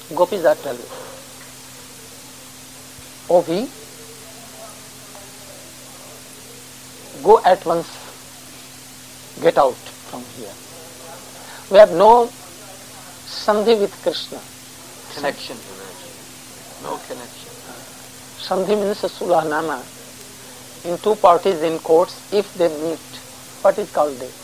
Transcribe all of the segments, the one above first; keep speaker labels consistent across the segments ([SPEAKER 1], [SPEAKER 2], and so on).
[SPEAKER 1] Gopis are telling, "Oh, we go at once, get out from here. We have no sandhi with Krishna."
[SPEAKER 2] Connection, no connection.
[SPEAKER 1] Sandhi means sulahnama. In two parties in courts, if they meet, what is called it?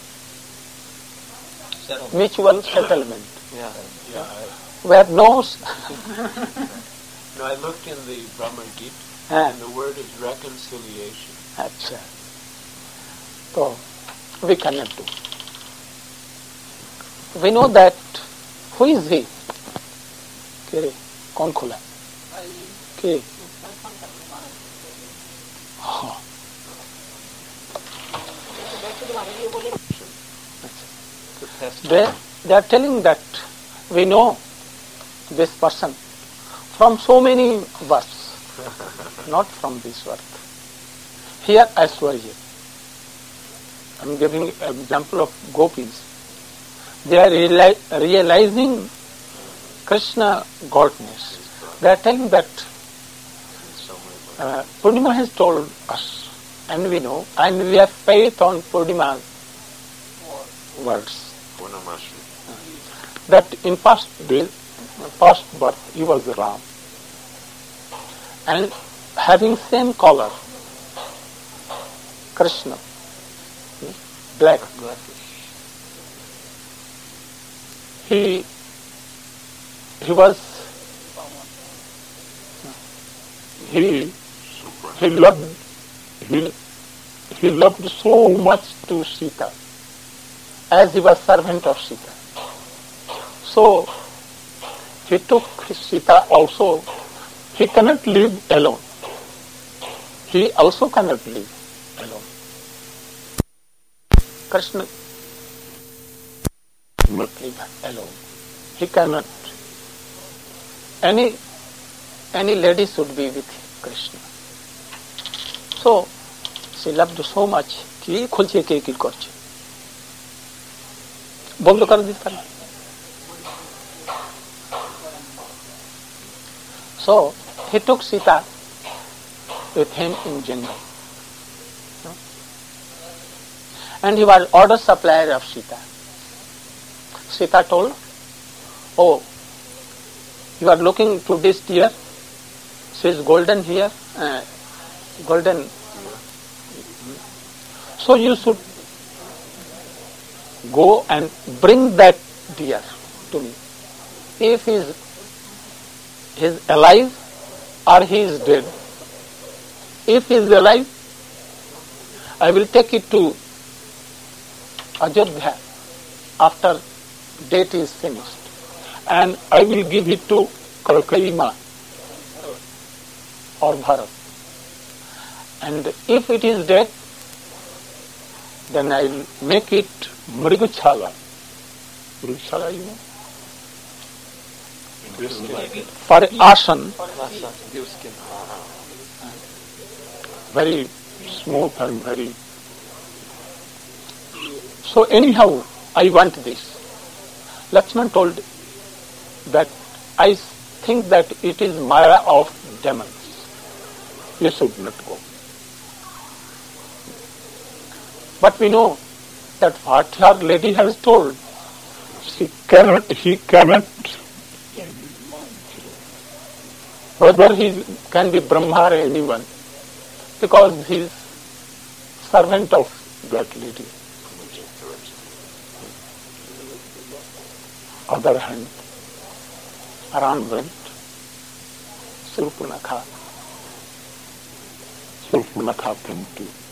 [SPEAKER 1] Mutual settlement.
[SPEAKER 2] Yeah.
[SPEAKER 1] We have no.
[SPEAKER 3] No, I looked in the Brahma Gita, and the word is reconciliation.
[SPEAKER 1] Achha. So, we cannot do. We know that, who is he? Kere, kaun khula? Ke? They are telling that we know this person from so many births, not from this birth. Here Aishwarya. I am giving an example of gopis. They are realizing Krishna godness. They are telling that Purnima has told us, and we know, and we have faith on Purnima's words, that in past birth he was Ram, and having same color, Krishna, black. He loved so much to Sita, as he was servant of Sita. So he took Sita also. He cannot live alone. He also cannot live alone. Krishna cannot live alone. He cannot. Any lady should be with Krishna. So she loved so much कि खुलचे के किल करचे बंद कर दिता ना. So he took Sita with him in jungle, and he was order supplier of Sita. Sita told, "Oh, you are looking to this deer. She is golden here, golden. So you should go and bring that deer to me. If he is alive or he is dead. If he is alive, I will take it to Ajodhya after date is finished, and I will give it to Kaima or Bharat. And if it is dead, then I will make it Mrigachala. Mrigachala, you know? For Asan. Very smooth and very... So anyhow, I want this. Lakshman told that I think that it is Maya of demons. You should not go. But we know that what her lady has told, he cannot, whether he can be Brahma or anyone, because he is servant of that lady. Other hand, Ram went, Surpanakha came to